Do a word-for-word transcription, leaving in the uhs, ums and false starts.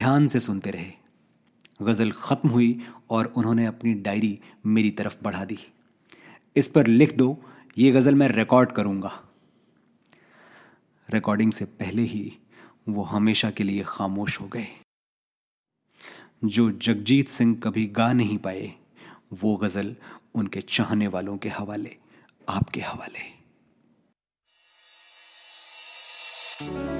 ध्यान से सुनते रहे। गज़ल ख़त्म हुई और उन्होंने अपनी डायरी मेरी तरफ बढ़ा दी। इस पर लिख दो, ये गज़ल मैं रिकॉर्ड करूँगा। रिकॉर्डिंग से पहले ही वो हमेशा के लिए खामोश हो गए। जो जगजीत सिंह कभी गा नहीं पाए, वो गज़ल उनके चाहने वालों के हवाले, आपके हवाले।